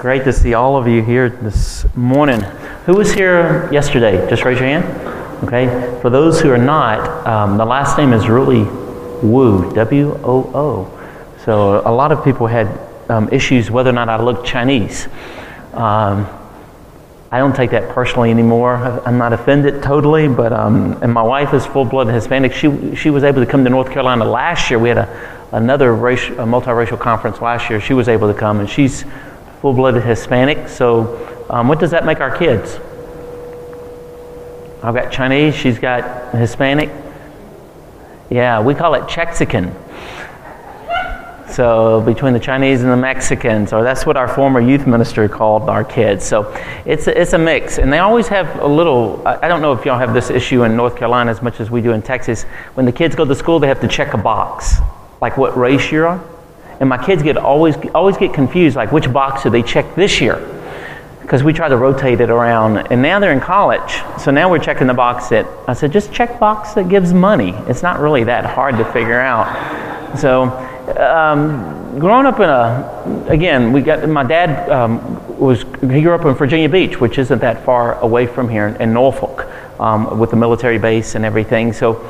Great to see all of you here this morning. Who was here yesterday? Just raise your hand. Okay. For those who are not, the last name is really Wu, W-O-O. So a lot of people had issues whether or not I looked Chinese. I don't take that personally anymore. I'm not offended totally, but and my wife is full-blooded Hispanic. She was able to come to North Carolina last year. We had another multiracial conference last year. She was able to come, and she's full-blooded Hispanic. So what does that make our kids? I've got Chinese, she's got Hispanic. Yeah, we call it Chexican. So between the Chinese and the Mexicans, or that's what our former youth minister called our kids. So it's a mix. And they always have a little, I don't know if y'all have this issue in North Carolina as much as we do in Texas. When the kids go to school, they have to check a box, like what race you're on. And my kids always get confused, like which box do they check this year? Because we try to rotate it around. And now they're in college, so now we're checking the box that, I said, just check box that gives money. It's not really that hard to figure out. So growing up my dad he grew up in Virginia Beach, which isn't that far away from here, in Norfolk, with the military base and everything. So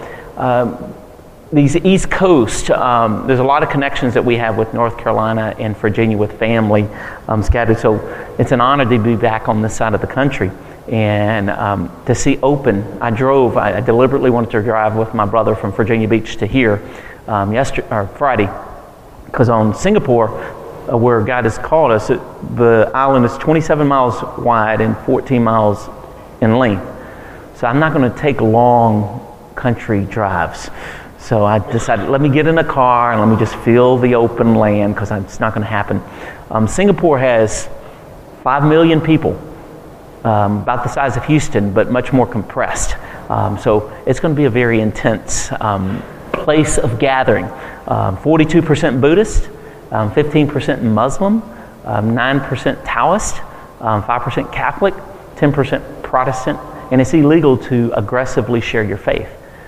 these East Coast, there's a lot of connections that we have with North Carolina and Virginia with family scattered. So it's an honor to be back on this side of the country and to see Open. I deliberately wanted to drive with my brother from Virginia Beach to here Friday, because on Singapore, where God has called us, the island is 27 miles wide and 14 miles in length. So I'm not going to take long country drives. So I decided, let me get in a car and let me just feel the open land, because it's not going to happen. Singapore has 5 million people, about the size of Houston, but much more compressed. So it's going to be a very intense place of gathering. 42% Buddhist, 15% Muslim, 9% Taoist, 5% Catholic, 10% Protestant, and it's illegal to aggressively share your faith.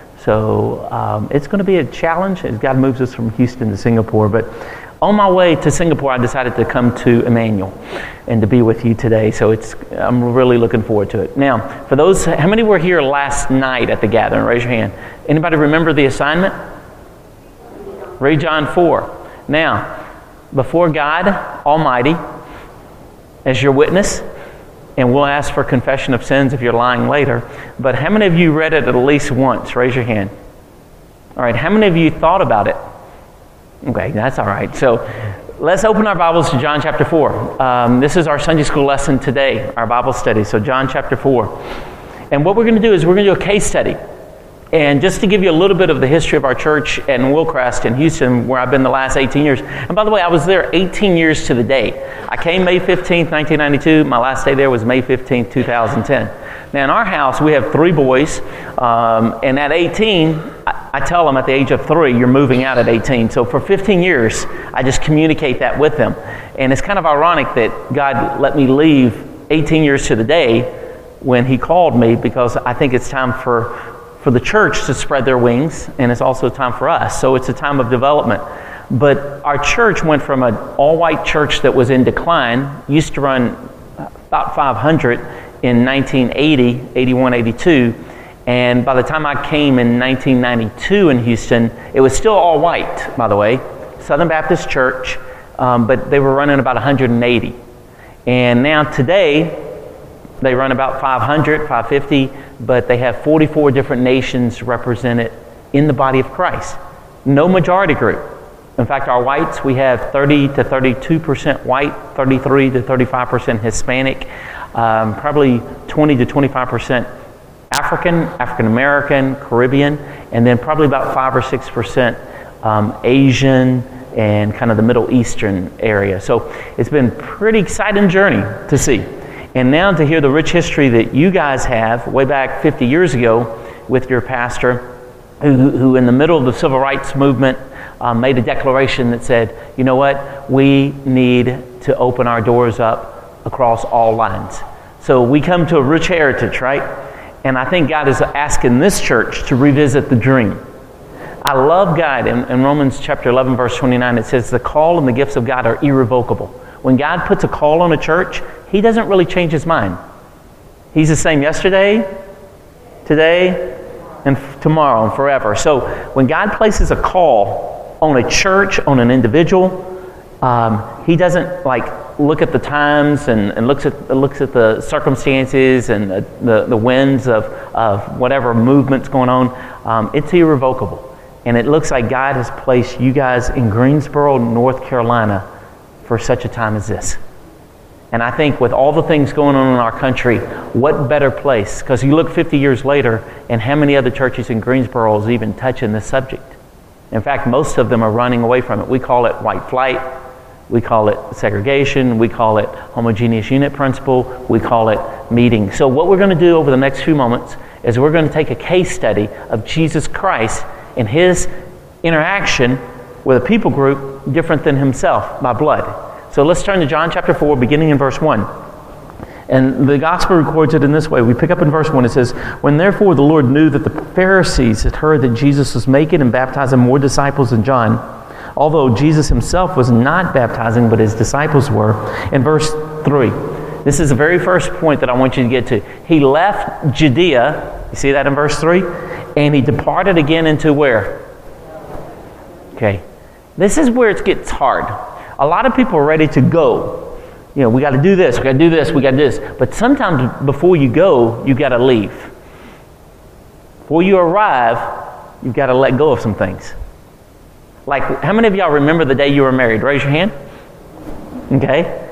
So it's going to be a challenge as God moves us from Houston to Singapore. But on my way to Singapore, I decided to come to Emmanuel and to be with you today. So I'm really looking forward to it. Now, for those, how many were here last night at the gathering? Raise your hand. Anybody remember the assignment? Read John 4. Now, before God Almighty, as your witness, and we'll ask for confession of sins if you're lying later. But how many of you read it at least once? Raise your hand. All right, how many of you thought about it? Okay, that's all right. So let's open our Bibles to John chapter 4. This is our Sunday school lesson today, our Bible study. So John chapter 4. And what we're going to do is we're going to do a case study. And just to give you a little bit of the history of our church in Willcrest in Houston, where I've been the last 18 years. And by the way, I was there 18 years to the day. I came May 15th, 1992. My last day there was May 15th, 2010. Now in our house, we have 3 boys. And at 18, I tell them at the age of 3, you're moving out at 18. So for 15 years, I just communicate that with them. And it's kind of ironic that God let me leave 18 years to the day when He called me, because I think it's time for the church to spread their wings, and it's also time for us. So it's a time of development. But our church went from an all-white church that was in decline, used to run about 500 in 1980, 81, 82, and by the time I came in 1992 in Houston, it was still all white, by the way, Southern Baptist Church, but they were running about 180. And now today, they run about 500, 550, but they have 44 different nations represented in the body of Christ. No majority group. In fact, our whites, we have 30 to 32% white, 33 to 35% Hispanic, probably 20 to 25% African American, Caribbean, and then probably about 5 or 6% Asian and kind of the Middle Eastern area. So it's been a pretty exciting journey to see. And now to hear the rich history that you guys have way back 50 years ago with your pastor, who in the middle of the civil rights movement made a declaration that said, you know what, we need to open our doors up across all lines. So we come to a rich heritage, right? And I think God is asking this church to revisit the dream. I love God. In Romans chapter 11, verse 29, it says, the call and the gifts of God are irrevocable. when God puts a call on a church, He doesn't really change His mind. He's the same yesterday, today, and tomorrow, and forever. So when God places a call on a church, on an individual, He doesn't look at the times and looks at the circumstances and the winds of whatever movement's going on. It's irrevocable. And it looks like God has placed you guys in Greensboro, North Carolina for such a time as this. And I think with all the things going on in our country, what better place? Because you look 50 years later, and how many other churches in Greensboro is even touching this subject? In fact, most of them are running away from it. We call it white flight. We call it segregation. We call it homogeneous unit principle. We call it meeting. So what we're going to do over the next few moments is we're going to take a case study of Jesus Christ and His interaction with a people group different than Himself by blood. So let's turn to John chapter 4, beginning in verse 1. And the gospel records it in this way. We pick up in verse 1. It says, "When therefore the Lord knew that the Pharisees had heard that Jesus was making and baptizing more disciples than John, although Jesus Himself was not baptizing, but His disciples were." In verse 3, this is the very first point that I want you to get to. He left Judea. You see that in verse 3? And He departed again into where? Okay. This is where it gets hard. A lot of people are ready to go. You know, we got to do this, we got to do this, we got to do this. But sometimes before you go, you got to leave. Before you arrive, you've got to let go of some things. Like, how many of y'all remember the day you were married? Raise your hand. Okay.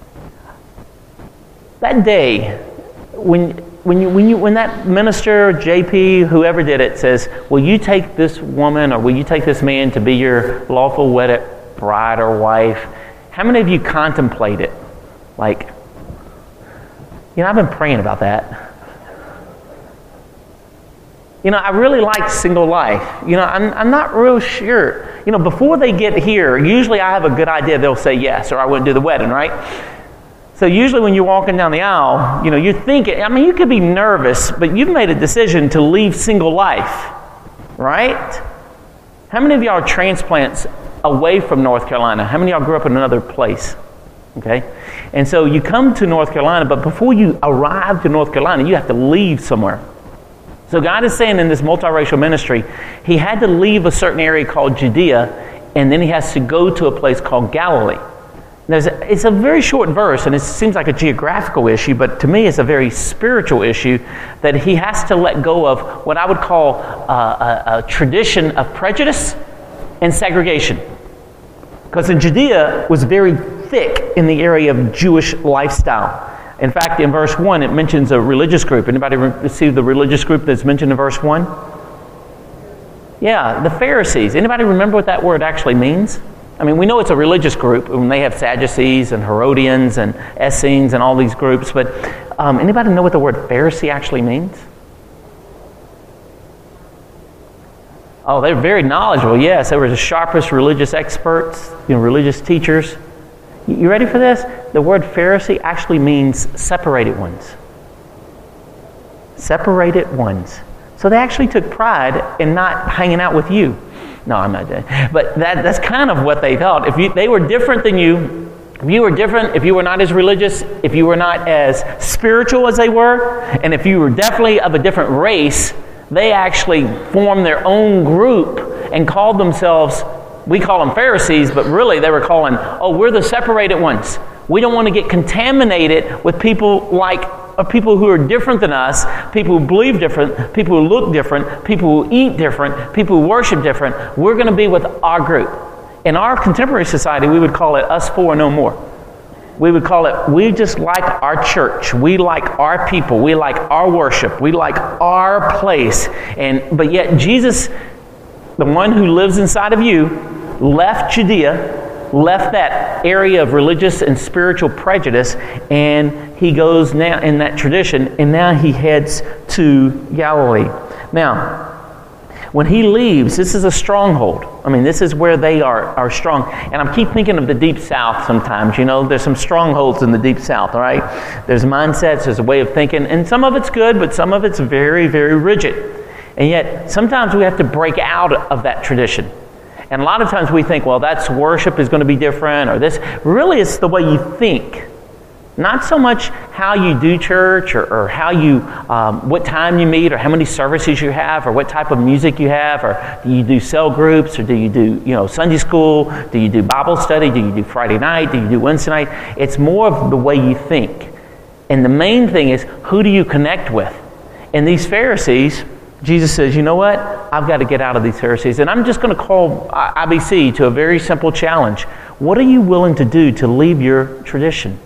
That day, when that minister, JP, whoever did it, says, "Will you take this woman or will you take this man to be your lawful wedded bride or wife?" How many of you contemplate it? Like, I've been praying about that. I really like single life. I'm not real sure. Before they get here, usually I have a good idea they'll say yes, or I wouldn't do the wedding, right? So usually when you're walking down the aisle, you're thinking, you could be nervous, but you've made a decision to leave single life, right? How many of y'all are transplants away from North Carolina? How many of y'all grew up in another place? Okay? And so you come to North Carolina, but before you arrive to North Carolina, you have to leave somewhere. So God is saying in this multiracial ministry, He had to leave a certain area called Judea, and then He has to go to a place called Galilee. It's a very short verse, and it seems like a geographical issue, but to me it's a very spiritual issue that He has to let go of what I would call a tradition of prejudice and segregation. Because in Judea was very thick in the area of Jewish lifestyle. In fact, in verse 1, it mentions a religious group. Anybody see the religious group that's mentioned in verse 1? Yeah, the Pharisees. Anybody remember what that word actually means? We know it's a religious group, and they have Sadducees and Herodians and Essenes and all these groups, but anybody know what the word Pharisee actually means? Oh, they're very knowledgeable. Yes, they were the sharpest religious experts, religious teachers. You ready for this? The word Pharisee actually means separated ones. Separated ones. So they actually took pride in not hanging out with you. No, I'm not doing it. But that's kind of what they thought. If they were different than you, if you were different, if you were not as religious, if you were not as spiritual as they were, and if you were definitely of a different race, they actually formed their own group and called themselves, we call them Pharisees, but really they were calling, we're the separated ones. We don't want to get contaminated with people people who are different than us, people who believe different, people who look different, people who eat different, people who worship different. We're going to be with our group. In our contemporary society, we would call it us four, no more. We would call it, we just like our church. We like our people. We like our worship. We like our place. But yet Jesus, the one who lives inside of you, left Judea, left that area of religious and spiritual prejudice, and He goes now in that tradition, and now He heads to Galilee. Now, when He leaves, this is a stronghold. This is where they are strong. And I keep thinking of the Deep South sometimes. There's some strongholds in the Deep South, all right? There's mindsets, there's a way of thinking, and some of it's good, but some of it's very, very rigid. And yet, sometimes we have to break out of that tradition. And a lot of times we think, well, that's worship is going to be different, or this. Really, it's the way you think. Not so much how you do church, or how you, what time you meet, or how many services you have, or what type of music you have, or do you do cell groups, or do you do, Sunday school? Do you do Bible study? Do you do Friday night? Do you do Wednesday night? It's more of the way you think. And the main thing is, who do you connect with? And these Pharisees, Jesus says, you know what? I've got to get out of these Pharisees. And I'm just going to call IBC to a very simple challenge. What are you willing to do to leave your tradition?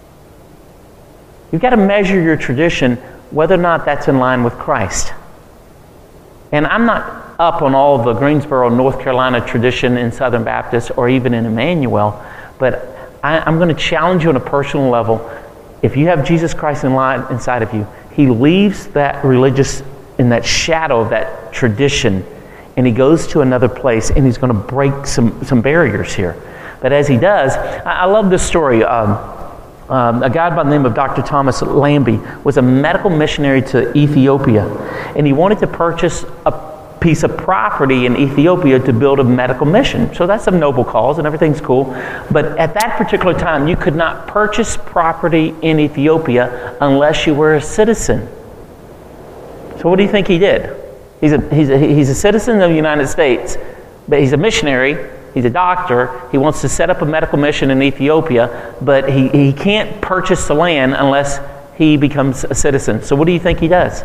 You've got to measure your tradition whether or not that's in line with Christ. And I'm not up on all the Greensboro, North Carolina tradition in Southern Baptist or even in Emmanuel, but I'm going to challenge you on a personal level. If you have Jesus Christ inside of you, He leaves that religious, in that shadow of that tradition, and He goes to another place, and He's going to break some barriers here. But as He does, I love this story. A guy by the name of Dr. Thomas Lambie was a medical missionary to Ethiopia, and he wanted to purchase a piece of property in Ethiopia to build a medical mission. So that's a noble cause, and everything's cool. But at that particular time, you could not purchase property in Ethiopia unless you were a citizen. So what do you think he did? He's a citizen of the United States, but he's a missionary. He's a doctor. He wants to set up a medical mission in Ethiopia, but he can't purchase the land unless he becomes a citizen. So what do you think he does?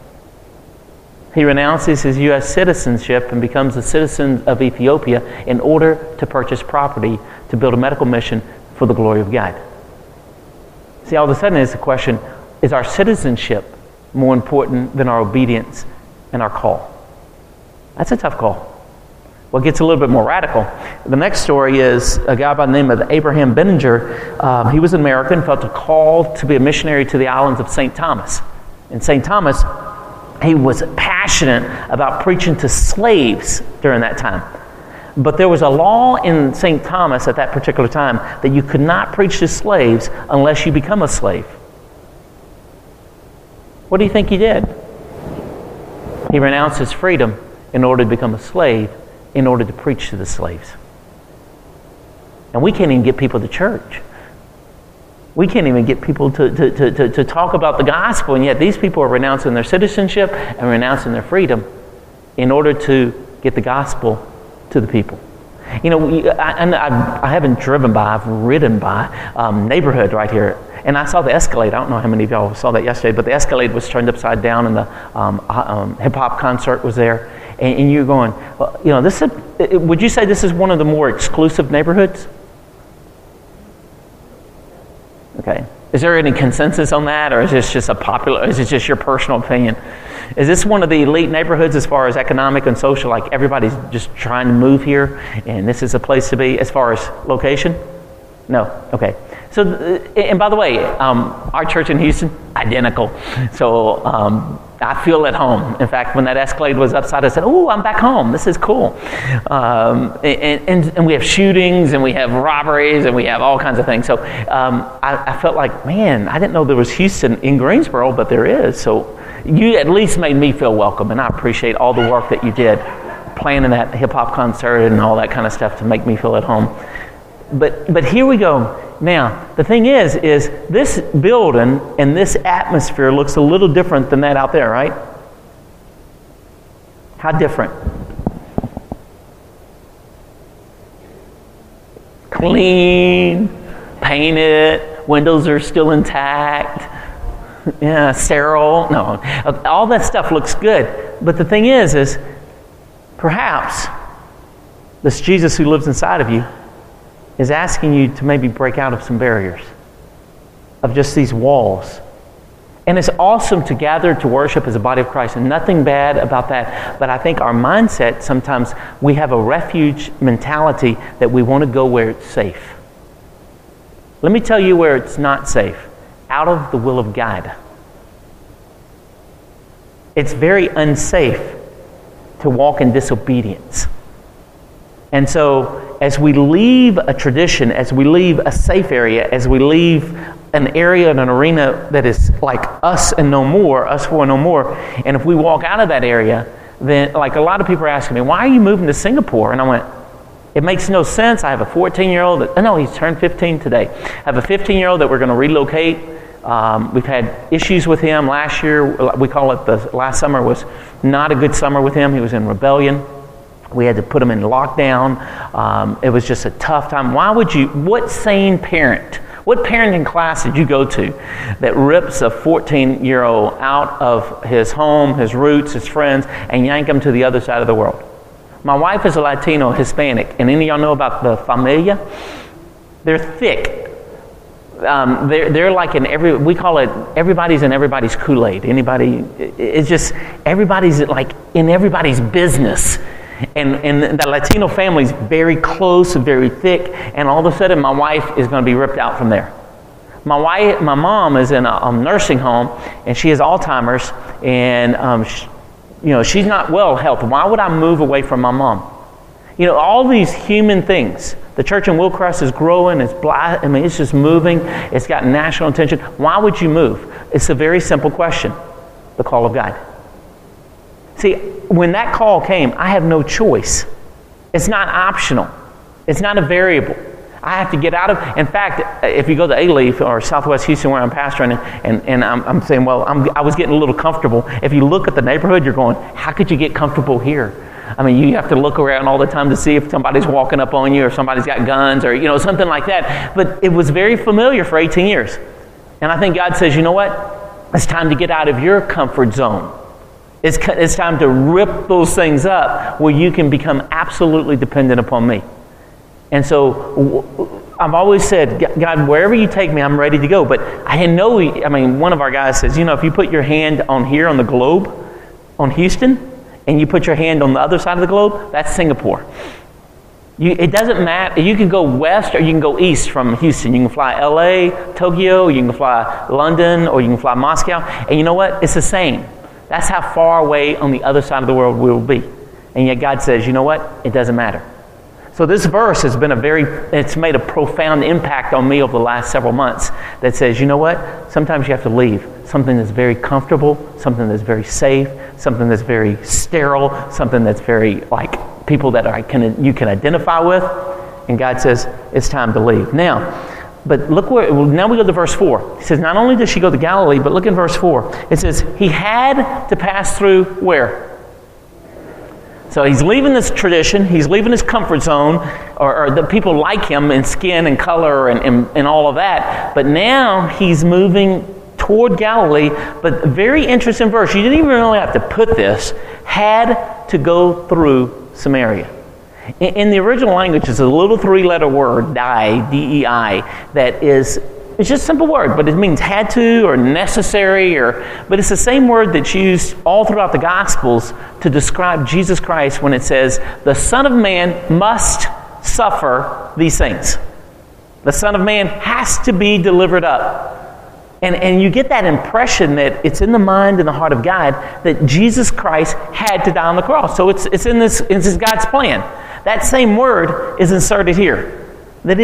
He renounces his U.S. citizenship and becomes a citizen of Ethiopia in order to purchase property to build a medical mission for the glory of God. See, all of a sudden it's a question, is our citizenship more important than our obedience and our call? That's a tough call. Well, it gets a little bit more radical. The next story is a guy by the name of Abraham Benninger. He was an American, felt a call to be a missionary to the islands of St. Thomas. In St. Thomas, he was passionate about preaching to slaves during that time. But there was a law in St. Thomas at that particular time that you could not preach to slaves unless you become a slave. What do you think he did? He renounced his freedom in order to become a slave, in order to preach to the slaves. And we can't even get people to church. We can't even get people to talk about the gospel, and yet these people are renouncing their citizenship and renouncing their freedom in order to get the gospel to the people. I haven't driven by, I've ridden by neighborhood right here, and I saw the Escalade. I don't know how many of y'all saw that yesterday, but the Escalade was turned upside down, and the hip-hop concert was there. And you're going, well, would you say this is one of the more exclusive neighborhoods? Okay. Is there any consensus on that, or is this just is it just your personal opinion? Is this one of the elite neighborhoods as far as economic and social, like everybody's just trying to move here, and this is a place to be as far as location? No. Okay. So, and by the way, our church in Houston, identical. So I feel at home. In fact, when that Escalade was upside, I said, "Oh, I'm back home. This is cool." And we have shootings, and we have robberies, and we have all kinds of things. So I felt like, man, I didn't know there was Houston in Greensboro, but there is. So you at least made me feel welcome, and I appreciate all the work that you did, planning that hip-hop concert and all that kind of stuff to make me feel at home. But here we go. Now, the thing is this building and this atmosphere looks a little different than that out there, right? How different? Clean, painted, windows are still intact. Yeah, sterile. No, all that stuff looks good. But the thing is perhaps this Jesus who lives inside of you is asking you to maybe break out of some barriers, of just these walls. And it's awesome to gather to worship as a body of Christ, and nothing bad about that. But I think our mindset, sometimes we have a refuge mentality that we want to go where it's safe. Let me tell you where it's not safe. Out of the will of God. It's very unsafe to walk in disobedience. And so, as we leave a tradition, as we leave a safe area, as we leave an area and an arena that is like us and no more, us for no more, and if we walk out of that area, then like a lot of people are asking me, why are you moving to Singapore? And I went, It makes no sense. I have a 14-year-old. No, he's turned 15 today. I have a 15-year-old that we're going to relocate. We've had issues with him last year. We call it the last summer was not a good summer with him. He was in rebellion. We had to put him in lockdown. It was just a tough time. What sane parent, what parenting class did you go to that rips a 14-year-old out of his home, his roots, his friends, and yank him to the other side of the world? My wife is a Latino, Hispanic, and any of y'all know about the familia? They're thick. They're like we call it, everybody's in everybody's Kool-Aid. It's just, everybody's like in everybody's business. And the Latino family's very close and very thick, and all of a sudden my wife is going to be ripped out from there. My mom is in a nursing home, and she has Alzheimer's, and she's not well health. Why would I move away from my mom? All these human things. The church in Willcrest is growing. It's just moving. It's got national attention. Why would you move? It's a very simple question. The call of God. See, when that call came, I have no choice. It's not optional. It's not a variable. I have to get out of. In fact, if you go to Alief or Southwest Houston, where I'm pastoring, and I'm saying, well, I was getting a little comfortable. If you look at the neighborhood, you're going, how could you get comfortable here? I mean, you have to look around all the time to see if somebody's walking up on you or somebody's got guns or something like that. But it was very familiar for 18 years, and I think God says, you know what? It's time to get out of your comfort zone. It's time to rip those things up where you can become absolutely dependent upon me. And so I've always said, God, wherever you take me, I'm ready to go. But one of our guys says, if you put your hand on here on the globe, on Houston, and you put your hand on the other side of the globe, that's Singapore. It doesn't matter. You can go west or you can go east from Houston. You can fly LA, Tokyo, you can fly London, or you can fly Moscow. And you know what? It's the same. That's how far away on the other side of the world we will be. And yet God says, you know what? It doesn't matter. So this verse has been it's made a profound impact on me over the last several months that says, you know what? Sometimes you have to leave something that's very comfortable, something that's very safe, something that's very sterile, something that's very like people that you can identify with. And God says, it's time to leave. Now, but now we go to verse 4. He says, not only does she go to Galilee, but look in verse 4. It says, he had to pass through where? So he's leaving this tradition, he's leaving his comfort zone, or the people like him in skin and color and all of that. But now he's moving toward Galilee. But very interesting verse. You didn't even really have to put this. Had to go through Samaria. In the original language, it's a little three-letter word, dei, D-E-I, that is, it's just a simple word, but it means had to or necessary, but it's the same word that's used all throughout the Gospels to describe Jesus Christ when it says, the Son of Man must suffer these things. The Son of Man has to be delivered up. And you get that impression that it's in the mind and the heart of God that Jesus Christ had to die on the cross. So it's God's plan. That same word is inserted here. That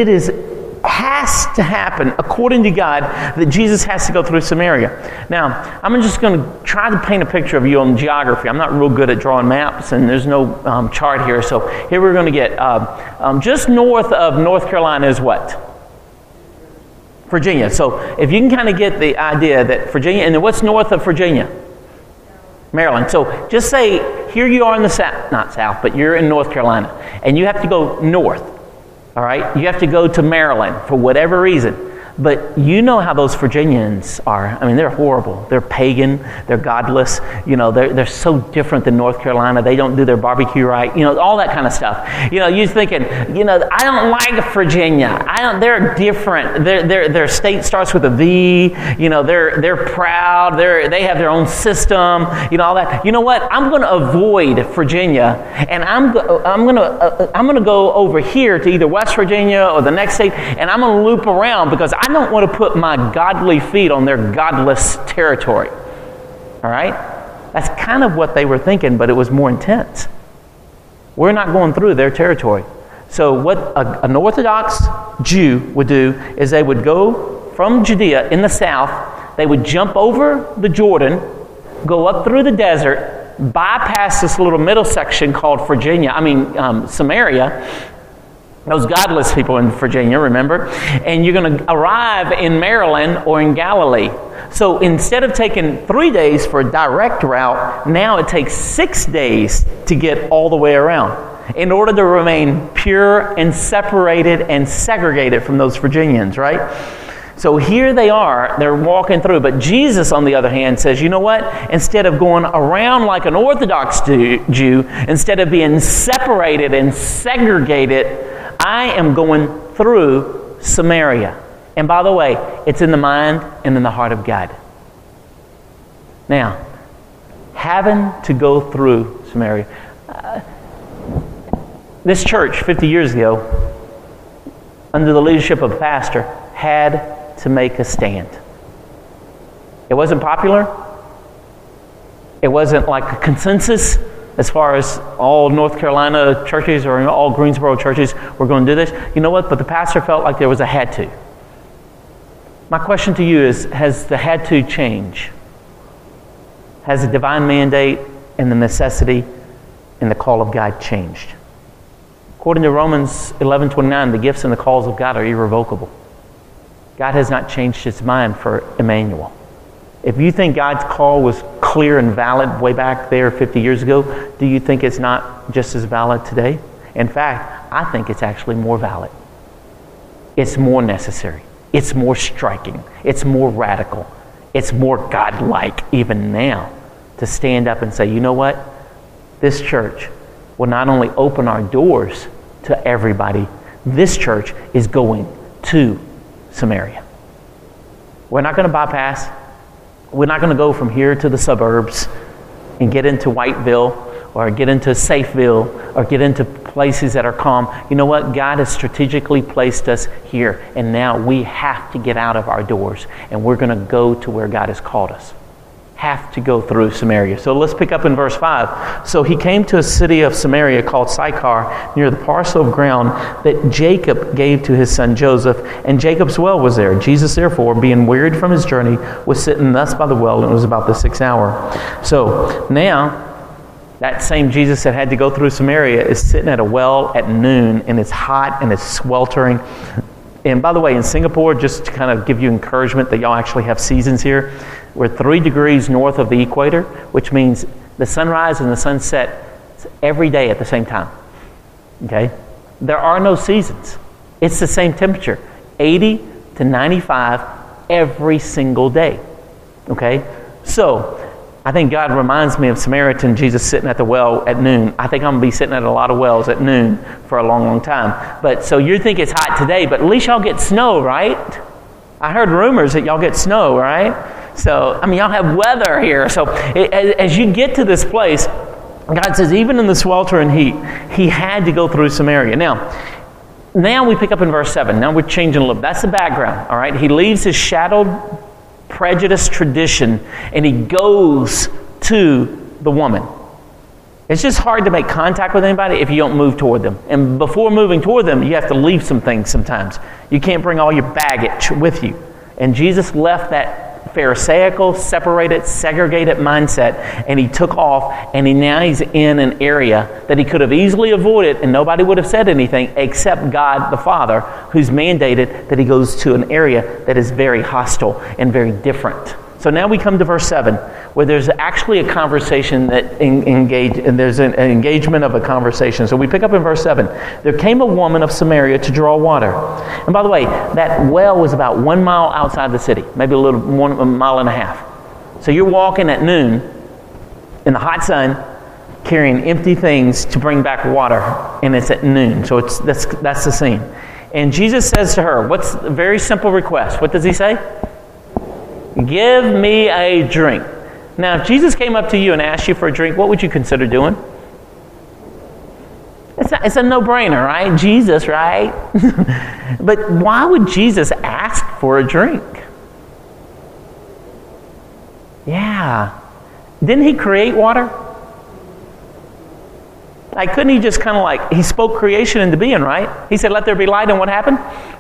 has to happen according to God, that Jesus has to go through Samaria. Now, I'm just going to try to paint a picture of you on geography. I'm not real good at drawing maps, and there's no chart here. So here we're going to get just north of North Carolina is what? Virginia. So if you can kind of get the idea that Virginia, and then what's north of Virginia? Maryland. So just say here you are in the south, not south, but you're in North Carolina, and you have to go north. All right? You have to go to Maryland for whatever reason. But you know how those Virginians are. I mean, they're horrible. They're pagan. They're godless. They're so different than North Carolina. They don't do their barbecue right. All that kind of stuff. You're thinking, I don't like Virginia. They're different. Their state starts with a V. They're proud. They have their own system. All that. You know what? I'm going to avoid Virginia, and I'm going to go over here to either West Virginia or the next state, and I'm going to loop around because I don't want to put my godly feet on their godless territory. All right? That's kind of what they were thinking, but it was more intense. We're not going through their territory. So what an Orthodox Jew would do is they would go from Judea in the south, they would jump over the Jordan, go up through the desert, bypass this little middle section called Samaria, Those godless people in Virginia, remember? And you're going to arrive in Maryland or in Galilee. So instead of taking 3 days for a direct route, now it takes 6 days to get all the way around in order to remain pure and separated and segregated from those Virginians, right? So here they are, they're walking through. But Jesus, on the other hand, says, you know what? Instead of going around like an Orthodox Jew, instead of being separated and segregated, I am going through Samaria. And by the way, it's in the mind and in the heart of God. Now, having to go through Samaria. This church, 50 years ago, under the leadership of a pastor, had to make a stand. It wasn't popular. It wasn't like a consensus as far as all North Carolina churches or all Greensboro churches were going to do this. You know what? But the pastor felt like there was a had to. My question to you is, has the had to change? Has the divine mandate and the necessity and the call of God changed? According to Romans 11:29, the gifts and the calls of God are irrevocable. God has not changed his mind for Emmanuel. If you think God's call was clear and valid way back there 50 years ago, do you think it's not just as valid today? In fact, I think it's actually more valid. It's more necessary. It's more striking. It's more radical. It's more God-like even now to stand up and say, you know what? This church will not only open our doors to everybody, this church is going to Samaria. We're not going to bypass. We're not going to go from here to the suburbs and get into Whiteville or get into Safeville or get into places that are calm. You know what? God has strategically placed us here, and now we have to get out of our doors, and we're going to go to where God has called us. Have to go through Samaria. So let's pick up in verse 5. So he came to a city of Samaria called Sychar, near the parcel of ground that Jacob gave to his son Joseph, and Jacob's well was there. Jesus, therefore, being wearied from his journey, was sitting thus by the well, and it was about the 6th hour. So now, that same Jesus that had to go through Samaria is sitting at a well at noon, and it's hot and it's sweltering. And by the way, in Singapore, just to kind of give you encouragement that y'all actually have seasons here, we're 3 degrees north of the equator, which means the sunrise and the sunset every day at the same time. Okay? There are no seasons. It's the same temperature, 80 to 95 every single day. Okay? So, I think God reminds me of Samaritan Jesus sitting at the well at noon. I think I'm going to be sitting at a lot of wells at noon for a long, long time. But so you think it's hot today, but at least y'all get snow, right? I heard rumors that y'all get snow, right? So, I mean, y'all have weather here. So as you get to this place, God says, even in the sweltering heat, he had to go through Samaria. Now we pick up in verse 7. Now we're changing a little. That's the background, all right? He leaves his shadowed prejudice tradition, and he goes to the woman. It's just hard to make contact with anybody if you don't move toward them. And before moving toward them, you have to leave some things sometimes. You can't bring all your baggage with you. And Jesus left that Pharisaical, separated, segregated mindset, and he took off, and he's in an area that he could have easily avoided, and nobody would have said anything except God the Father, who's mandated that he goes to an area that is very hostile and very different. So now we come to verse 7, where there's actually a conversation that there's an engagement of a conversation. So we pick up in verse 7. There came a woman of Samaria to draw water. And by the way, that well was about 1 mile outside the city, maybe a 1.5 miles. So you're walking at noon in the hot sun, carrying empty things to bring back water, and it's at noon. So that's the scene. And Jesus says to her, what's a very simple request? What does he say? Give me a drink. Now, if Jesus came up to you and asked you for a drink, what would you consider doing? It's a no-brainer, right? Jesus, right? But why would Jesus ask for a drink? Yeah. Didn't he create water? Like, couldn't he just kind of he spoke creation into being, right? He said, let there be light, and what happened?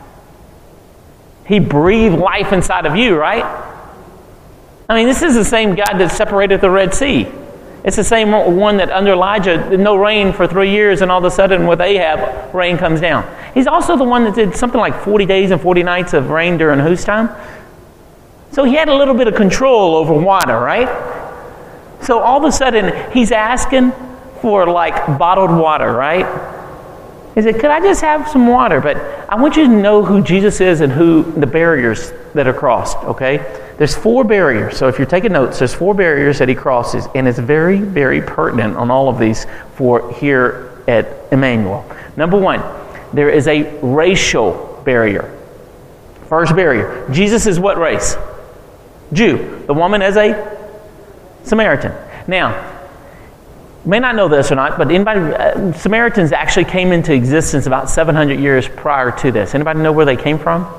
He breathed life inside of you, right? I mean, this is the same God that separated the Red Sea. It's the same one that under Elijah, no rain for 3 years, and all of a sudden with Ahab, rain comes down. He's also the one that did something like 40 days and 40 nights of rain during whose time? So he had a little bit of control over water, right? So all of a sudden, he's asking for like bottled water, right? He said, could I just have some water? But I want you to know who Jesus is and who the barriers that are crossed, okay? There's 4 barriers. So if you're taking notes, there's 4 barriers that he crosses, and it's very, very pertinent on all of these for here at Emmanuel. Number 1, there is a racial barrier. First barrier. Jesus is what race? Jew. The woman is a Samaritan. Now, you may not know this or not, but Samaritans actually came into existence about 700 years prior to this. Anybody know where they came from?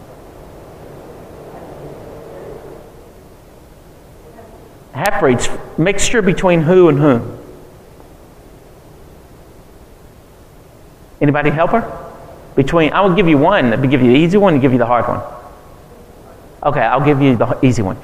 Half-breeds, mixture between who and whom? Anybody help her? I will give you one. Let me give you the easy one and give you the hard one. Okay, I'll give you the easy one.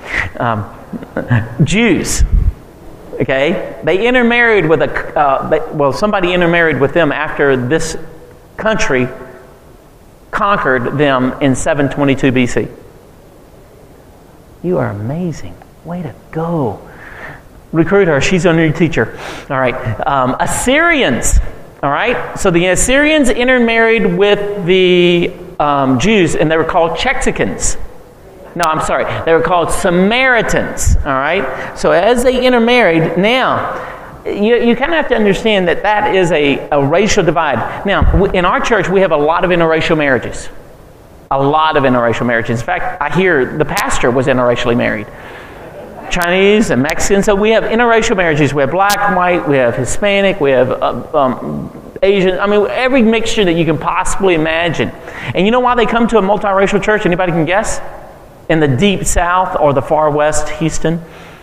Jews. Okay, they intermarried with somebody intermarried with them after this country conquered them in 722 BC. You are amazing. Way to go. Recruit her. She's a new teacher. All right. Assyrians. All right. So the Assyrians intermarried with the Jews, and they were called Chexicans. No, I'm sorry. They were called Samaritans. All right. So as they intermarried, now you kind of have to understand that is a racial divide. Now, in our church, we have a lot of interracial marriages. A lot of interracial marriages. In fact, I hear the pastor was interracially married. Chinese and Mexican. So we have interracial marriages. We have black and white. We have Hispanic. We have Asian. I mean, every mixture that you can possibly imagine. And you know why they come to a multiracial church? Anybody can guess? In the deep south or the far west, Houston?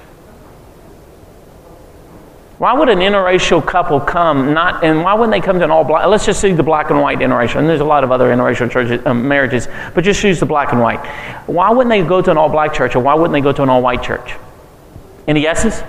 Why would an interracial couple come and why wouldn't they come to an all black? Let's just see the black and white interracial. And there's a lot of other interracial churches, marriages, but just choose the black and white. Why wouldn't they go to an all black church, or why wouldn't they go to an all white church? Any guesses?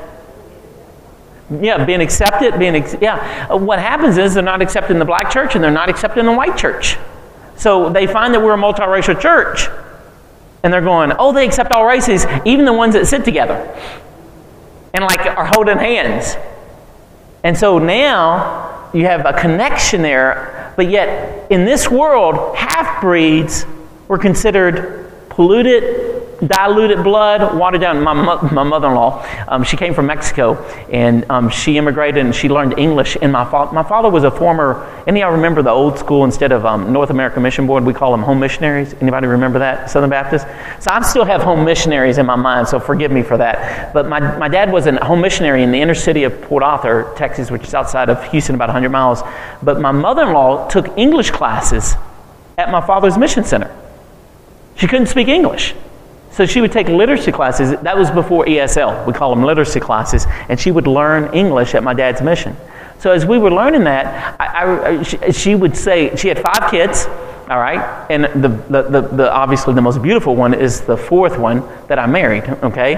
Yeah, being accepted. What happens is they're not accepted in the black church and they're not accepted in the white church. So they find that we're a multiracial church. And they're going, oh, they accept all races, even the ones that sit together and are holding hands. And so now you have a connection there, but yet in this world, half-breeds were considered polluted, diluted blood, watered down. My mother-in-law, she came from Mexico, and she immigrated and she learned English. And my father was a former, any of y'all remember the old school, instead of North American Mission Board, we call them home missionaries? Anybody remember that, Southern Baptist? So I still have home missionaries in my mind, so forgive me for that. But my dad was a home missionary in the inner city of Port Arthur, Texas, which is outside of Houston, about 100 miles. But my mother-in-law took English classes at my father's mission center. She couldn't speak English. So she would take literacy classes. That was before ESL. We call them literacy classes. And she would learn English at my dad's mission. So as we were learning that, she would say, she had 5 kids, all right? And the obviously the most beautiful one is the 4th one that I married, okay?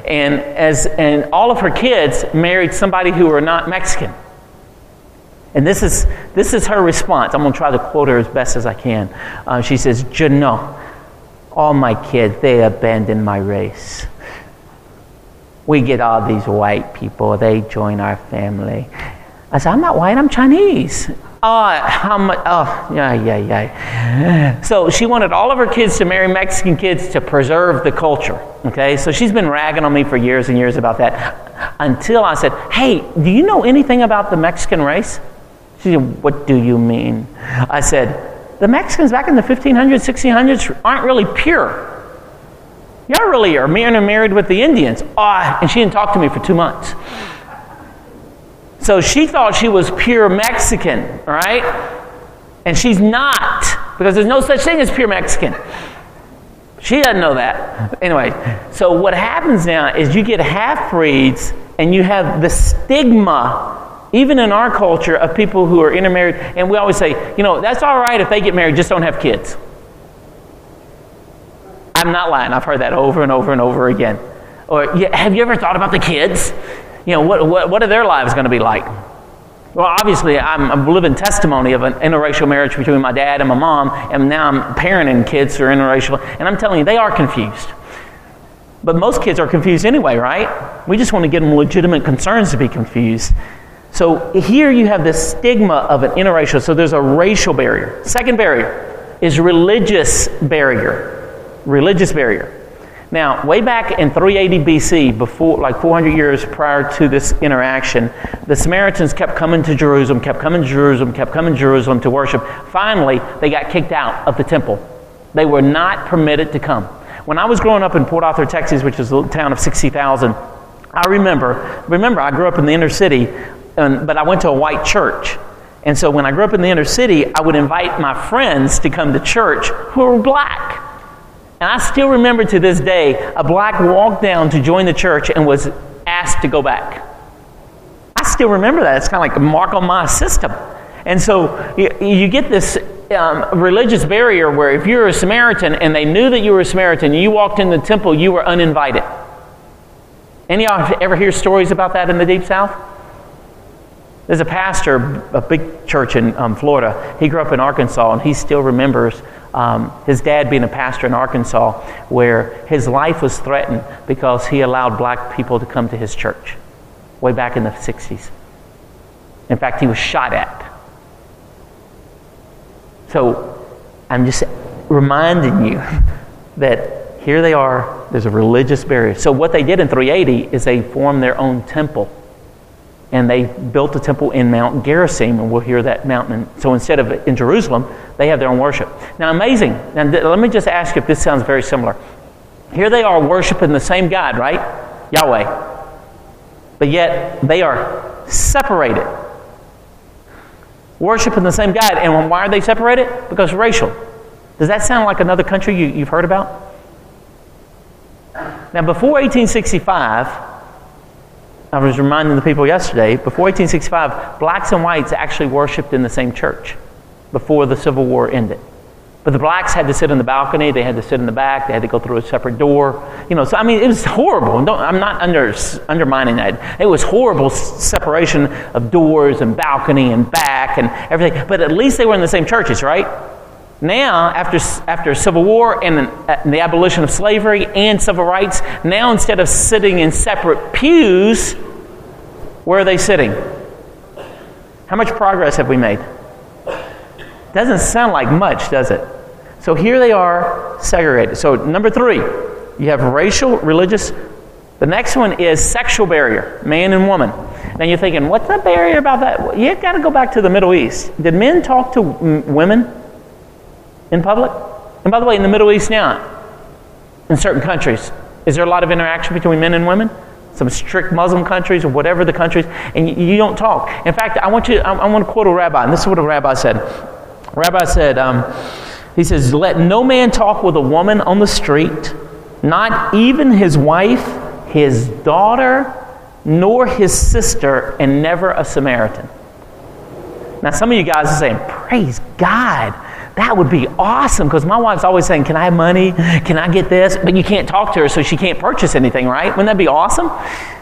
And all of her kids married somebody who were not Mexican. And this is her response. I'm going to try to quote her as best as I can. She says, "No. All my kids, they abandoned my race. We get all these white people, they join our family." I said, "I'm not white, I'm Chinese." How much? Oh, yeah. So she wanted all of her kids to marry Mexican kids to preserve the culture. Okay, so she's been ragging on me for years and years about that. Until I said, "Hey, do you know anything about the Mexican race?" She said, "What do you mean?" I said, "The Mexicans back in the 1500s, 1600s aren't really pure. Y'all really are married with the Indians." And she didn't talk to me for 2 months. So she thought she was pure Mexican, right? And she's not, because there's no such thing as pure Mexican. She doesn't know that. Anyway, so what happens now is you get half-breeds, and you have the stigma, even in our culture, of people who are intermarried. And we always say, that's all right if they get married, just don't have kids. I'm not lying. I've heard that over and over and over again. Or, have you ever thought about the kids? What are their lives going to be like? Well, obviously, I'm a living testimony of an interracial marriage between my dad and my mom, and now I'm parenting kids who are interracial, and I'm telling you, they are confused. But most kids are confused anyway, right? We just want to give them legitimate concerns to be confused. So here you have this stigma of an interracial. So there's a racial barrier. Second barrier is religious barrier. Religious barrier. Now, way back in 380 BC, before, like 400 years prior to this interaction, the Samaritans kept coming to Jerusalem to worship. Finally, they got kicked out of the temple. They were not permitted to come. When I was growing up in Port Arthur, Texas, which is a little town of 60,000, I remember I grew up in the inner city, but I went to a white church. And so when I grew up in the inner city, I would invite my friends to come to church who were black. And I still remember to this day, a black walked down to join the church and was asked to go back. I still remember that. It's kind of like a mark on my system. And so you get this religious barrier where if you're a Samaritan and they knew that you were a Samaritan, you walked in the temple, you were uninvited. Any of y'all ever hear stories about that in the Deep South? There's a pastor, a big church in Florida. He grew up in Arkansas, and he still remembers his dad being a pastor in Arkansas, where his life was threatened because he allowed black people to come to his church way back in the 60s. In fact, he was shot at. So I'm just reminding you that here they are, there's a religious barrier. So what they did in 380 is they formed their own temple. And they built a temple in Mount Gerizim, and we'll hear that mountain. So instead of in Jerusalem, they have their own worship. Now, amazing. Now, let me just ask you if this sounds very similar. Here they are worshiping the same God, right? Yahweh. But yet, they are separated. Worshiping the same God. And why are they separated? Because racial. Does that sound like another country you've heard about? Now, before 1865... I was reminding the people yesterday, before 1865, blacks and whites actually worshipped in the same church before the Civil War ended. But the blacks had to sit in the balcony, they had to sit in the back, they had to go through a separate door. So I mean, it was horrible. I'm not undermining that. It was horrible separation of doors and balcony and back and everything. But at least they were in the same churches, right? Now, after Civil War and the abolition of slavery and civil rights, now instead of sitting in separate pews, where are they sitting? How much progress have we made? Doesn't sound like much, does it? So here they are segregated. So number 3, you have racial, religious. The next one is sexual barrier, man and woman. Now you're thinking, what's the barrier about that? You've got to go back to the Middle East. Did men talk to women in public? And by the way, in the Middle East now, in certain countries, is there a lot of interaction between men and women? Some strict Muslim countries or whatever the countries, and you don't talk. In fact, I want to quote a rabbi, and this is what a rabbi said. A rabbi said, he says, "Let no man talk with a woman on the street, not even his wife, his daughter, nor his sister, and never a Samaritan." Now, some of you guys are saying, praise God. That would be awesome, because my wife's always saying, can I have money? Can I get this? But you can't talk to her, so she can't purchase anything, right? Wouldn't that be awesome?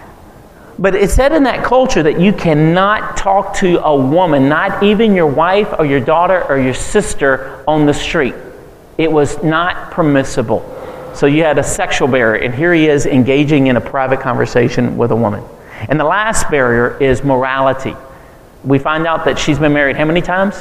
But it said in that culture that you cannot talk to a woman, not even your wife or your daughter or your sister, on the street. It was not permissible. So you had a sexual barrier, and here he is engaging in a private conversation with a woman. And the last barrier is morality. We find out that she's been married how many times?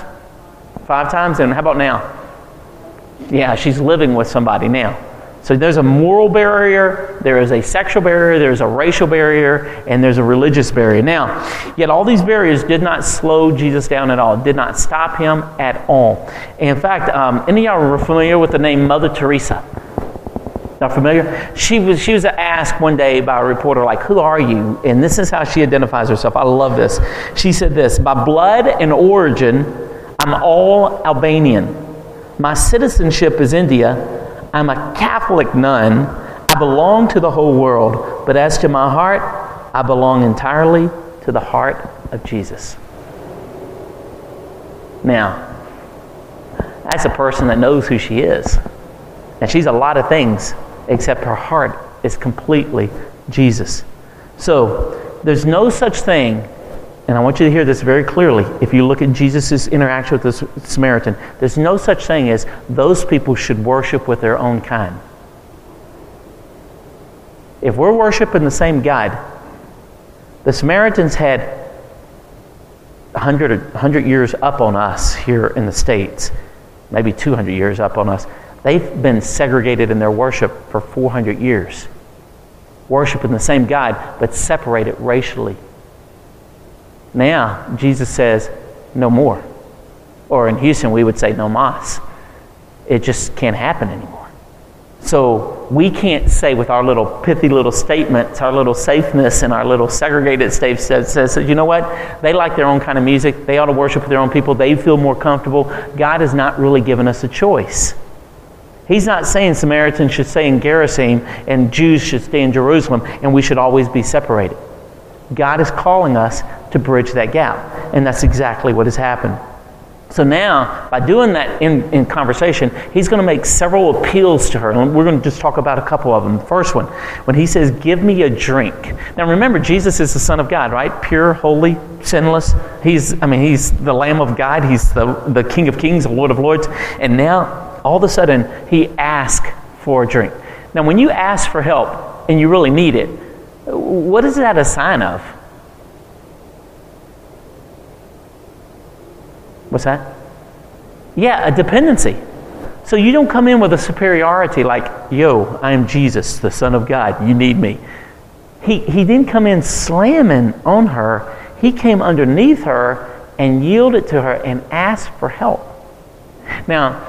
5 times? And how about now? Yeah, she's living with somebody now. So there's a moral barrier, there is a sexual barrier, there's a racial barrier, and there's a religious barrier. Now, yet all these barriers did not slow Jesus down at all, did not stop him at all. In fact, any of y'all are familiar with the name Mother Teresa? Not familiar? She was asked one day by a reporter, like, who are you? And this is how she identifies herself. I love this. She said this: by blood and origin, I'm all Albanian. My citizenship is India. I'm a Catholic nun. I belong to the whole world. But as to my heart, I belong entirely to the heart of Jesus. Now, that's a person that knows who she is. And she's a lot of things, except her heart is completely Jesus. So, there's no such thing, and I want you to hear this very clearly. If you look at Jesus' interaction with this Samaritan, there's no such thing as those people should worship with their own kind. If we're worshiping the same God, the Samaritans had 100 years up on us here in the States, maybe 200 years up on us. They've been segregated in their worship for 400 years. Worshiping the same God, but separated racially. Now, Jesus says, no more. Or in Houston, we would say, no mas. It just can't happen anymore. So we can't say with our little pithy little statements, our little safeness and our little segregated state says, you know what? They like their own kind of music. They ought to worship with their own people. They feel more comfortable. God has not really given us a choice. He's not saying Samaritans should stay in Gerizim and Jews should stay in Jerusalem and we should always be separated. God is calling us to bridge that gap. And that's exactly what has happened. So now, by doing that in conversation, he's going to make several appeals to her. And we're going to just talk about a couple of them. The first one, when he says, give me a drink. Now remember, Jesus is the Son of God, right? Pure, holy, sinless. He's the Lamb of God. He's the King of Kings, the Lord of Lords. And now, all of a sudden, he asks for a drink. Now, when you ask for help and you really need it, what is that a sign of? What's that? Yeah, a dependency. So you don't come in with a superiority like, yo, I am Jesus, the Son of God. You need me. He didn't come in slamming on her. He came underneath her and yielded to her and asked for help. Now,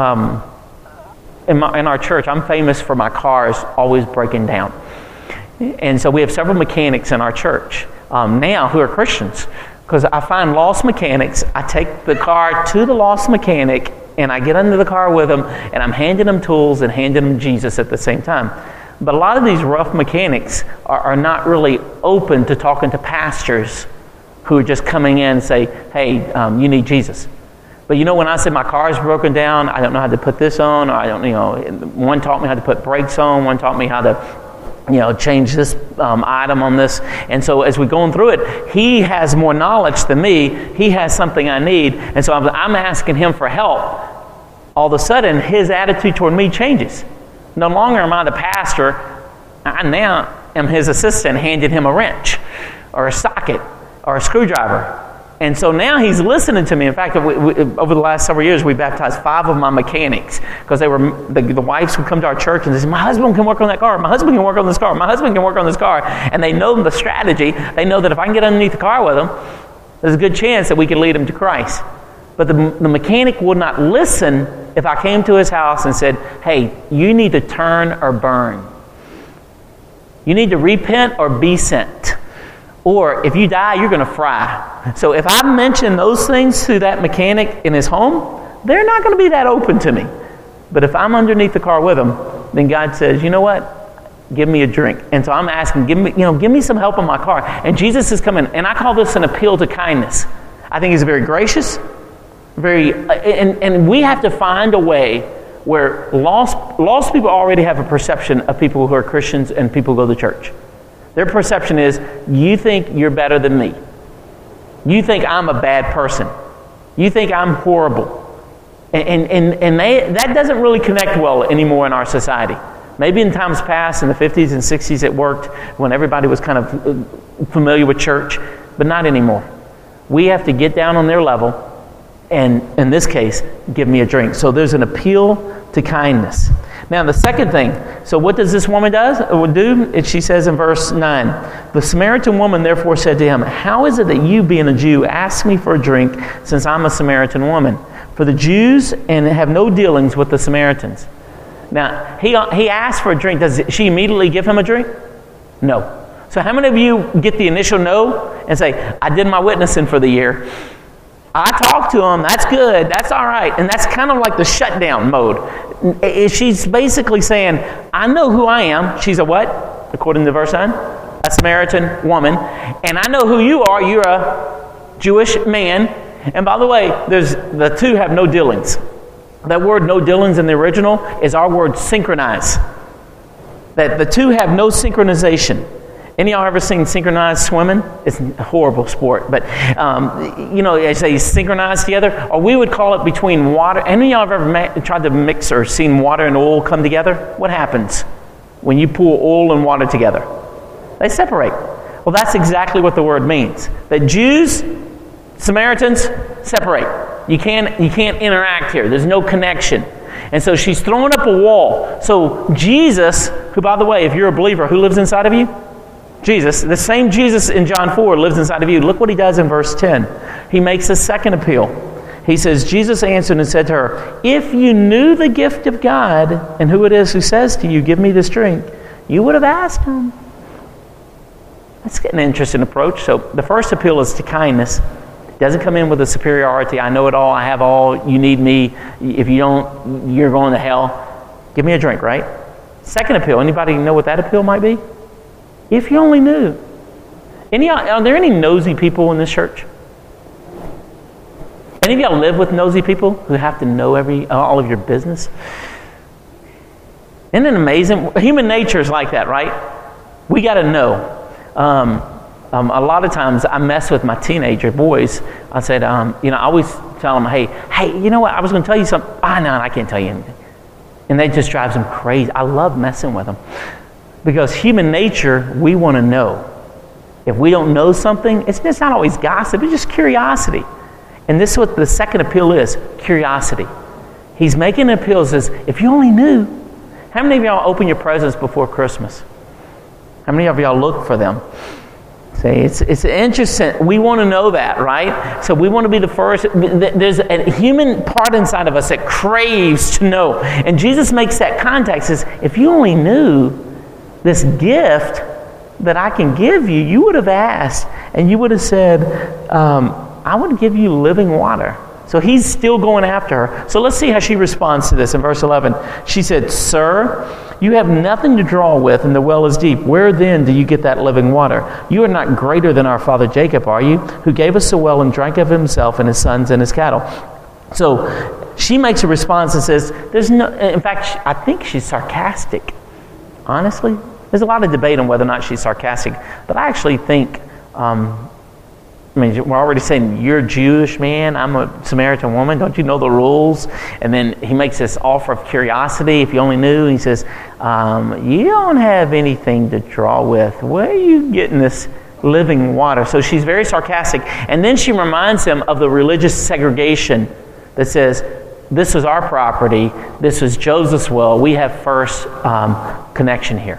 in our church, I'm famous for my cars always breaking down. And so we have several mechanics in our church now who are Christians. Because I find lost mechanics, I take the car to the lost mechanic, and I get under the car with them, and I'm handing them tools and handing them Jesus at the same time. But a lot of these rough mechanics are not really open to talking to pastors who are just coming in and say, hey, you need Jesus. But when I say my car is broken down, I don't know how to put this on, or I don't, one taught me how to put brakes on, one taught me how to change this item on this. And so as we're going through it, he has more knowledge than me. He has something I need. And so I'm asking him for help. All of a sudden, his attitude toward me changes. No longer am I the pastor. I now am his assistant, handing him a wrench or a socket or a screwdriver. And so now he's listening to me. In fact, over the last several years, we baptized 5 of my mechanics because they were the wives would come to our church and they said, my husband can work on that car. My husband can work on this car. My husband can work on this car. And they know the strategy. They know that if I can get underneath the car with them, there's a good chance that we can lead them to Christ. But the mechanic would not listen if I came to his house and said, hey, you need to turn or burn. You need to repent or be sent. Or if you die, you're going to fry. So if I mention those things to that mechanic in his home, they're not going to be that open to me. But if I'm underneath the car with them, then God says, you know what? Give me a drink. And so I'm asking, give me some help in my car. And Jesus is coming, and I call this an appeal to kindness. I think he's very gracious, and we have to find a way where lost people already have a perception of people who are Christians and people who go to church. Their perception is, you think you're better than me. You think I'm a bad person. You think I'm horrible. And that doesn't really connect well anymore in our society. Maybe in times past, in the 50s and 60s, it worked when everybody was kind of familiar with church, but not anymore. We have to get down on their level and, in this case, give me a drink. So there's an appeal to kindness. Now, the second thing, so what does this woman do? She says in verse 9, the Samaritan woman therefore said to him, how is it that you, being a Jew, ask me for a drink, since I'm a Samaritan woman? For the Jews and have no dealings with the Samaritans. Now, he asked for a drink. Does she immediately give him a drink? No. So how many of you get the initial no and say, I did my witnessing for the year. I talked to him. That's good. That's all right. And that's kind of like the shutdown mode. She's basically saying, I know who I am. She's a what? According to verse 9? A Samaritan woman. And I know who you are. You're a Jewish man. And by the way, the two have no dealings. That word no dealings in the original is our word synchronize. That the two have no synchronization. Any of y'all ever seen synchronized swimming? It's a horrible sport, but as they synchronize together, or we would call it between water. Any of y'all ever tried to mix or seen water and oil come together? What happens when you pour oil and water together? They separate. Well, that's exactly what the word means. That Jews, Samaritans, separate. You can't interact here. There's no connection. And so she's throwing up a wall. So Jesus, who, by the way, if you're a believer, who lives inside of you? Jesus, the same Jesus in John 4 lives inside of you. Look what he does in verse 10. He makes a second appeal. He says, Jesus answered and said to her, if you knew the gift of God and who it is who says to you, give me this drink, you would have asked him. That's an interesting approach. So the first appeal is to kindness. It doesn't come in with a superiority. I know it all. I have all. You need me. If you don't, you're going to hell. Give me a drink, right? Second appeal. Anybody know what that appeal might be? If you only knew. Are there any nosy people in this church? Any of y'all live with nosy people who have to know all of your business? Isn't it amazing? Human nature is like that, right? We got to know. A lot of times I mess with my teenager boys. I said, I always tell them, hey, you know what? I was going to tell you something. No, I can't tell you anything. And that just drives them crazy. I love messing with them. Because human nature, we want to know. If we don't know something, it's not always gossip, it's just curiosity. And this is what the second appeal is, curiosity. He's making an appeal that says, if you only knew. How many of y'all open your presents before Christmas? How many of y'all look for them? See, it's interesting. We want to know that, right? So we want to be the first. There's a human part inside of us that craves to know. And Jesus makes that context, says, if you only knew this gift that I can give you, you would have asked, and you would have said, I would give you living water. So he's still going after her. So let's see how she responds to this in verse 11. She said, Sir, you have nothing to draw with, and the well is deep. Where then do you get that living water? You are not greater than our father Jacob, are you? Who gave us the well and drank of himself and his sons and his cattle. So she makes a response and says, in fact, I think she's sarcastic. Honestly, there's a lot of debate on whether or not she's sarcastic, but I actually think, we're already saying, you're Jewish man, I'm a Samaritan woman, don't you know the rules? And then he makes this offer of curiosity, if you only knew. He says, you don't have anything to draw with. Where are you getting this living water? So she's very sarcastic. And then she reminds him of the religious segregation that says, this is our property, this is Joseph's well, we have first connection here.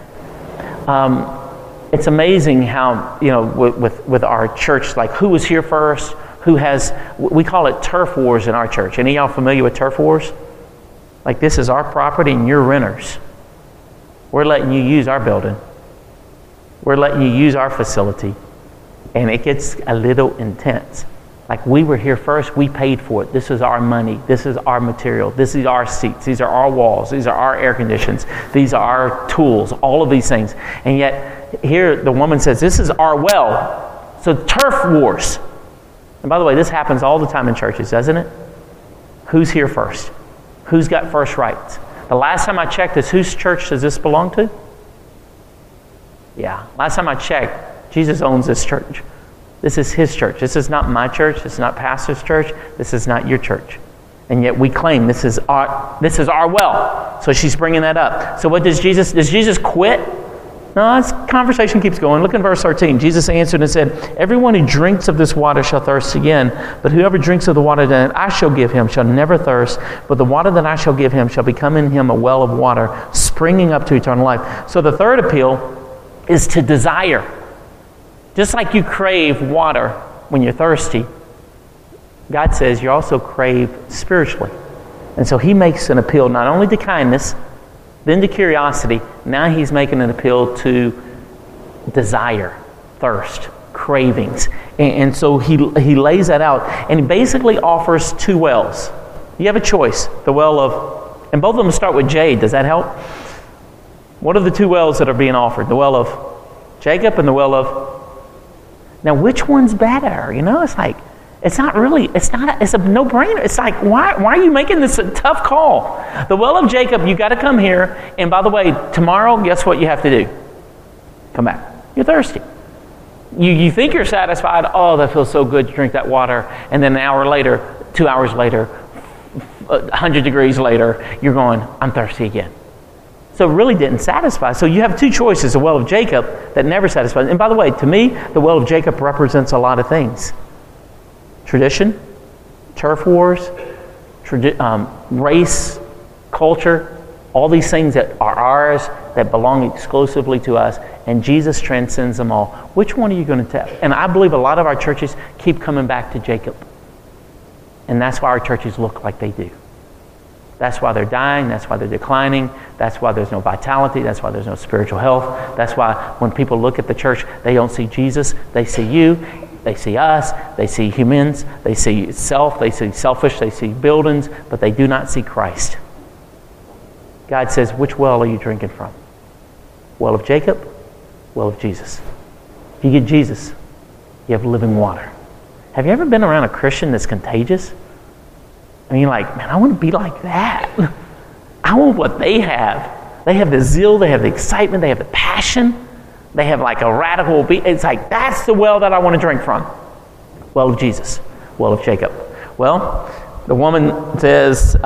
It's amazing how, with our church, like who was here first, we call it turf wars in our church. Any of y'all familiar with turf wars? Like, this is our property and you're renters. We're letting you use our building. We're letting you use our facility. And it gets a little intense. Like, we were here first, we paid for it. This is our money. This is our material. This is our seats. These are our walls. These are our air conditions. These are our tools. All of these things. And yet, here the woman says, this is our well. So turf wars. And by the way, this happens all the time in churches, doesn't it? Who's here first? Who's got first rights? The last time I checked this, whose church does this belong to? Yeah, last time I checked, Jesus owns this church. This is his church. This is not my church. This is not pastor's church. This is not your church. And yet we claim this is our well. So she's bringing that up. So what does Jesus quit? No, this conversation keeps going. Look in verse 13. Jesus answered and said, everyone who drinks of this water shall thirst again, but whoever drinks of the water that I shall give him shall never thirst, but the water that I shall give him shall become in him a well of water, springing up to eternal life. So the third appeal is to desire. Just like you crave water when you're thirsty, God says you also crave spiritually. And so he makes an appeal not only to kindness, then to curiosity. Now he's making an appeal to desire, thirst, cravings. And so he lays that out. And he basically offers two wells. You have a choice. The well of, and both of them start with J. Does that help? What are the two wells that are being offered? The well of Jacob and the well of... Now, which one's better? It's a no-brainer. It's like, why are you making this a tough call? The well of Jacob, you got to come here. And by the way, tomorrow, guess what you have to do? Come back. You're thirsty. You think you're satisfied. Oh, that feels so good to drink that water. And then an hour later, 2 hours later, 100 degrees later, you're going, I'm thirsty again. So it really didn't satisfy. So you have two choices, the well of Jacob that never satisfies. And by the way, to me, the well of Jacob represents a lot of things. Tradition, turf wars, race, culture, all these things that are ours, that belong exclusively to us, and Jesus transcends them all. Which one are you going to take? And I believe a lot of our churches keep coming back to Jacob. And that's why our churches look like they do. That's why they're dying. That's why they're declining. That's why there's no vitality. That's why there's no spiritual health. That's why when people look at the church, they don't see Jesus. They see you. They see us. They see humans. They see self. They see selfish. They see buildings. But they do not see Christ. God says, which well are you drinking from? Well of Jacob? Well of Jesus. If you get Jesus, you have living water. Have you ever been around a Christian that's contagious? I mean, like, man, I want to be like that. I want what they have. They have the zeal, they have the excitement, they have the passion. They have like a radical, it's like, that's the well that I want to drink from. Well of Jesus, well of Jacob. Well, the woman says,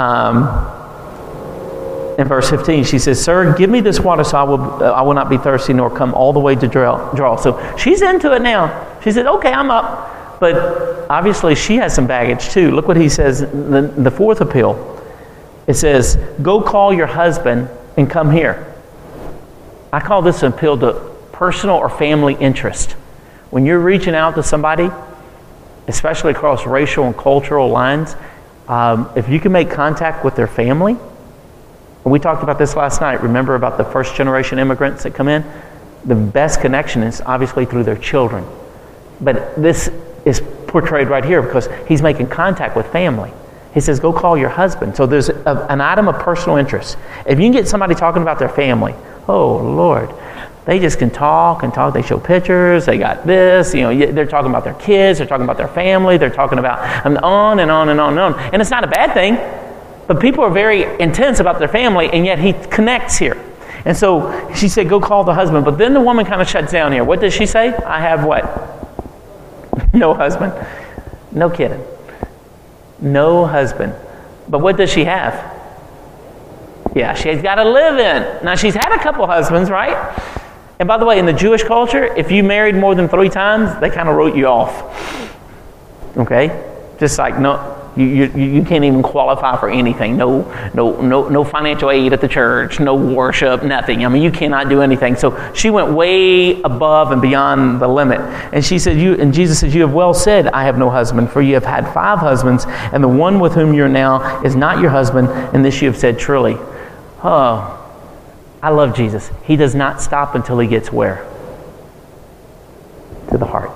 in verse 15, she says, "Sir, give me this water so I will not be thirsty nor come all the way to draw." So she's into it now. She said, okay, I'm up. But obviously she has some baggage too. Look what he says, the fourth appeal. It says, go call your husband and come here. I call this an appeal to personal or family interest. When you're reaching out to somebody, especially across racial and cultural lines, if you can make contact with their family. We talked about this last night. Remember about the first generation immigrants that come in? The best connection is obviously through their children. But this is portrayed right here because he's making contact with family. He says, go call your husband. So there's an item of personal interest. If you can get somebody talking about their family, oh, Lord, they just can talk and talk. They show pictures. They got this. You know, they're talking about their kids. They're talking about their family. They're talking about on and on and on and on. And it's not a bad thing. But people are very intense about their family, and yet he connects here. And so she said, go call the husband. But then the woman kind of shuts down here. What does she say? I have what? No husband. No kidding. No husband. But what does she have? Yeah, she's got a live-in. Now, she's had a couple husbands, right? And by the way, in the Jewish culture, if you married more than 3 times, they kind of wrote you off. Okay? Just like, no. You can't even qualify for anything. No financial aid at the church, no worship, nothing. I mean, you cannot do anything. So she went way above and beyond the limit. And she said, and Jesus says, you have well said, I have no husband, for you have had 5 husbands, and the one with whom you're now is not your husband, and this you have said truly. Oh, I love Jesus. He does not stop until he gets where? To the heart.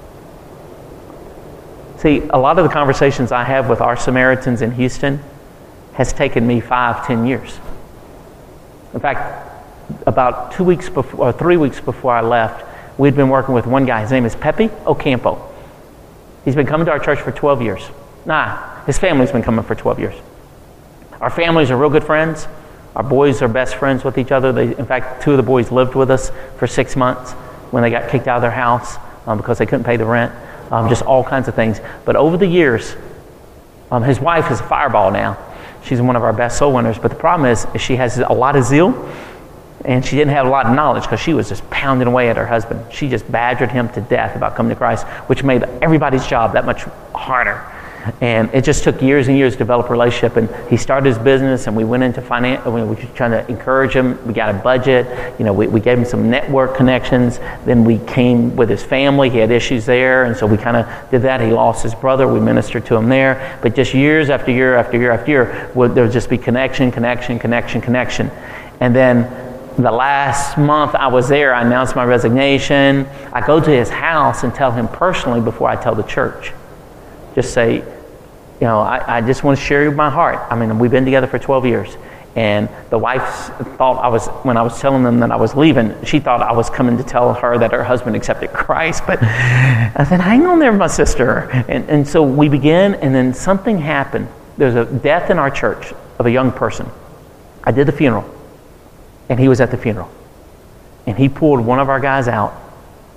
See, a lot of the conversations I have with our Samaritans in Houston has taken me 5-10 years. In fact, about 2 weeks before, or 3 weeks before I left, we'd been working with one guy. His name is Pepe Ocampo. He's been coming to our church for 12 years. His family's been coming for 12 years. Our families are real good friends. Our boys are best friends with each other. In fact, 2 of the boys lived with us for 6 months when they got kicked out of their house because they couldn't pay the rent. Just all kinds of things. But over the years, his wife is a fireball now. She's one of our best soul winners. But the problem is she has a lot of zeal, and she didn't have a lot of knowledge because she was just pounding away at her husband. She just badgered him to death about coming to Christ, which made everybody's job that much harder. And it just took years and years to develop a relationship. And he started his business, and we went into finance. We were trying to encourage him. We got a budget. We gave him some network connections. Then we came with his family. He had issues there, and so we kind of did that. He lost his brother. We ministered to him there. But just years after year after year after year, there would just be connection. And then the last month I was there, I announced my resignation. I go to his house and tell him personally before I tell the church. Just say, I just want to share my heart. I mean, we've been together for 12 years. And the wife thought when I was telling them that I was leaving, she thought I was coming to tell her that her husband accepted Christ. But I said, hang on there, my sister. And so we began, and then something happened. There's a death in our church of a young person. I did the funeral, and he was at the funeral. And he pulled one of our guys out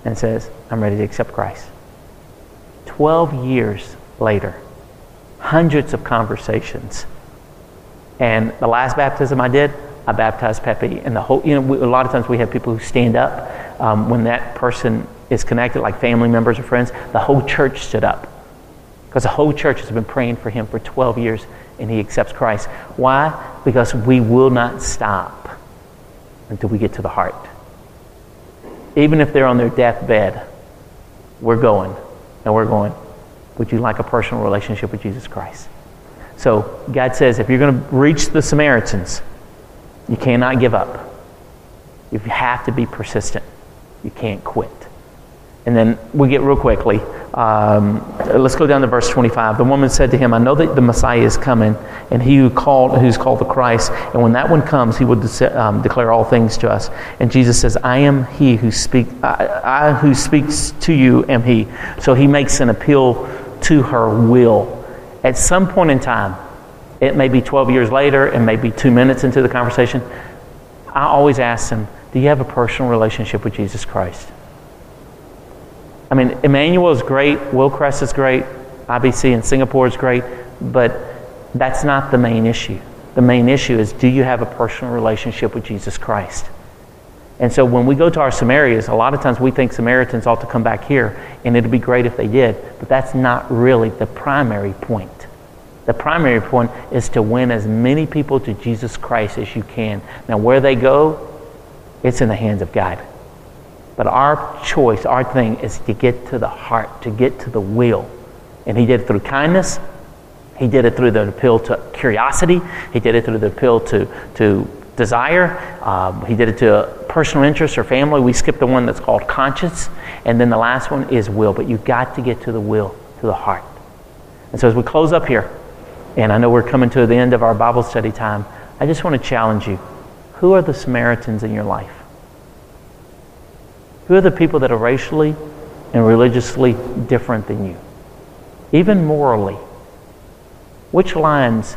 and says, I'm ready to accept Christ. 12 years later, hundreds of conversations. And the last baptism I did, I baptized Pepe. And the whole, a lot of times we have people who stand up when that person is connected, like family members or friends. The whole church stood up because the whole church has been praying for him for 12 years and he accepts Christ. Why? Because we will not stop until we get to the heart. Even if they're on their deathbed, we're going. And we're going, would you like a personal relationship with Jesus Christ? So God says, if you're going to reach the Samaritans, you cannot give up. You have to be persistent. You can't quit. And then we get real quickly. Let's go down to verse 25. The woman said to him, I know that the Messiah is coming, and he who's called the Christ, and when that one comes, he will declare all things to us. And Jesus says, I am he who I who speaks to you am he. So he makes an appeal to her will. At some point in time, it may be 12 years later, it may be 2 minutes into the conversation, I always ask them, do you have a personal relationship with Jesus Christ? I mean, Emmanuel is great, Willcrest is great, IBC in Singapore is great, but that's not the main issue. The main issue is, do you have a personal relationship with Jesus Christ? And so when we go to our Samarias, a lot of times we think Samaritans ought to come back here, and it'd be great if they did, but that's not really the primary point. The primary point is to win as many people to Jesus Christ as you can. Now, where they go, it's in the hands of God. But our choice, our thing, is to get to the heart, to get to the will. And he did it through kindness. He did it through the appeal to curiosity. He did it through the appeal to desire. He did it to personal interest or family. We skipped the one that's called conscience. And then the last one is will. But you've got to get to the will, to the heart. And so as we close up here, and I know we're coming to the end of our Bible study time, I just want to challenge you. Who are the Samaritans in your life? Who are the people that are racially and religiously different than you? Even morally. Which lines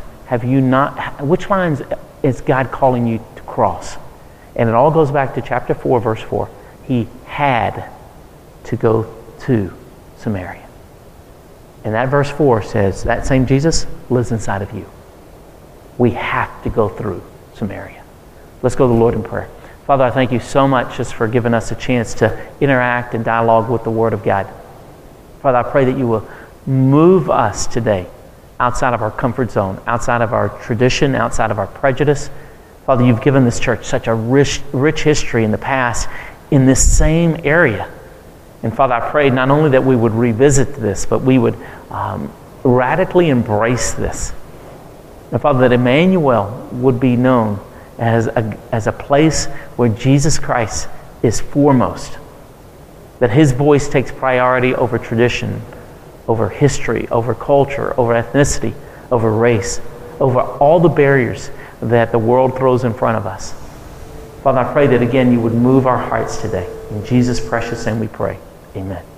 is God calling you to cross? And it all goes back to chapter 4, verse 4. He had to go to Samaria. And that verse 4 says, that same Jesus lives inside of you. We have to go through Samaria. Let's go to the Lord in prayer. Father, I thank you so much just for giving us a chance to interact and dialogue with the Word of God. Father, I pray that you will move us today outside of our comfort zone, outside of our tradition, outside of our prejudice. Father, you've given this church such a rich history in the past in this same area. And Father, I pray not only that we would revisit this, but we would radically embrace this. And Father, that Emmanuel would be known as a place where Jesus Christ is foremost. That his voice takes priority over tradition, over history, over culture, over ethnicity, over race, over all the barriers that the world throws in front of us. Father, I pray that again you would move our hearts today. In Jesus' precious name we pray. Amen.